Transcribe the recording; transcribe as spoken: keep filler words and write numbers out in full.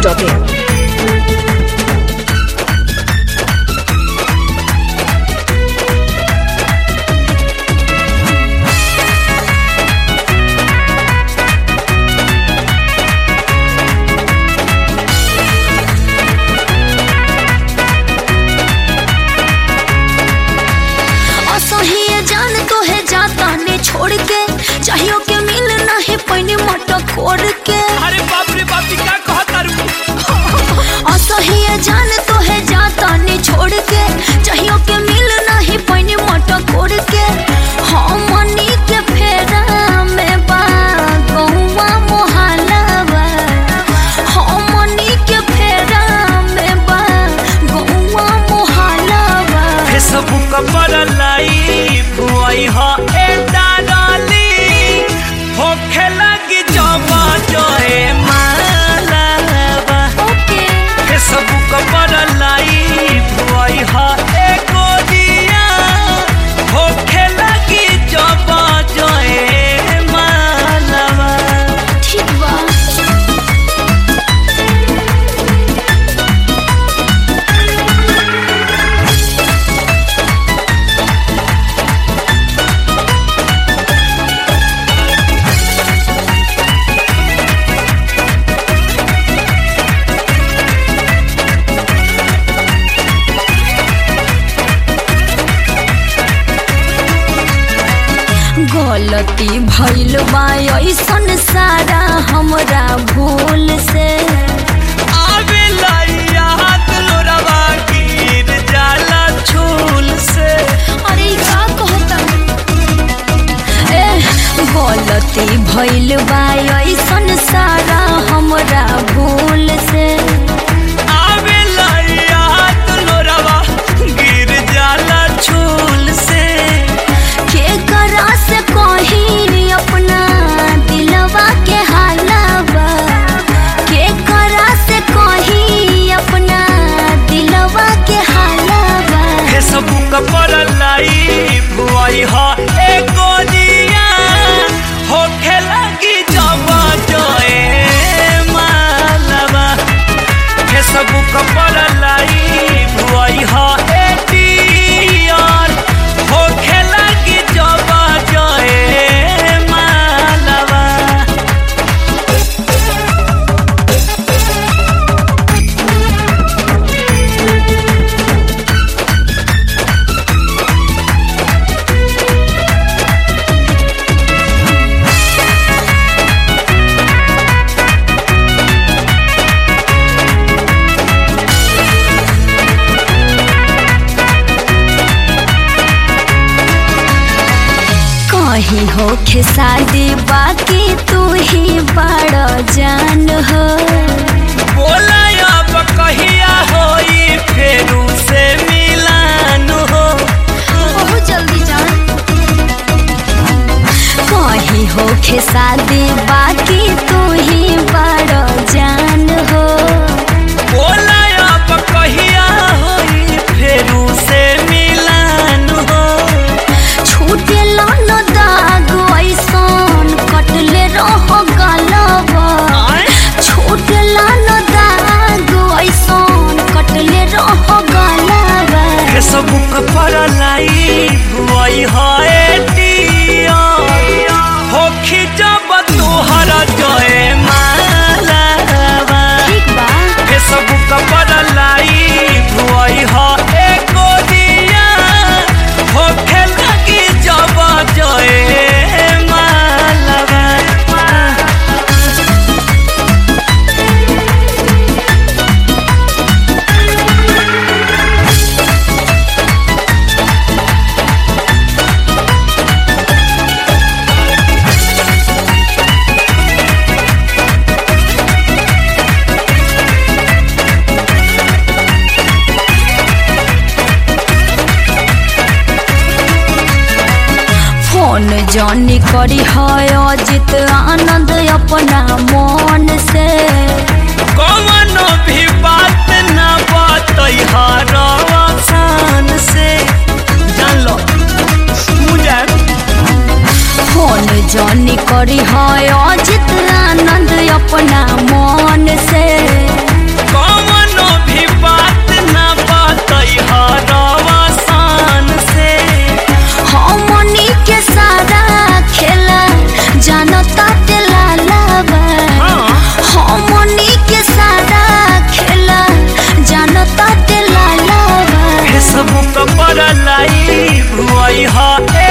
Dot in. छोड़ के चाहिए के मिल नहीं पैनी मटक कोड़ के। अरे बाप रे बाप क्या कहता रू असहिए जान तो है जाता ने छोड़ के चाहिए के मिल नहीं पैनी मटक कोड़ के। हाँ मनी के फेरा में बा गौवा मोहल्ला, हाँ मनी के फेरा में बा गौवा मोहल्ला। फेसबुक पर लाइव हुई है गलती भइल बा ऐसन सारा हमरा भूल से। आवे याद लोरवा गिर जाला झूल से। अरे का कहता ए गलती भइल बा ऐसन सारा हमरा भूल से। आवे याद लोरवा गिर जाला झूल से। के करा से कहीं अपना दिलवा के हालवा, के करा से कहीं अपना दिलवा के हालवा। फेसबुक पर लाइव हुई है एगो दिया होखे लगी जब जोए मालवा। फेसबुक पर लाइव हुई है कहीं होखे शादी बाकी तू ही बड़ा जान हो। बोला अब कहिया होई फेरू से मिलान हो। बहुत जल्दी जान। कहीं होखे शादी बाकी तू ही बड़ा जान हो। बोला अब कहिया होई फेरू से मिलान हो। छूटे लानो दाग ऐसन कटले रह गलबा। छूटे लानो दाग ऐसन कटले रह गलबा। फेसबुक पर लाइव हुई है होखी जब तोहरा जोए मालवा। फेसबुक पर लाइव हुई है एगो दिया होखे लगी जब जोए मालवा। फोन जानी करी है अजित आनंद अपना मन से। कौनो भी बात न बतई आसान से जान लो मुझे। फोन जानी करी है अजित आनंद अपना मन से। पर लाई भुआई हा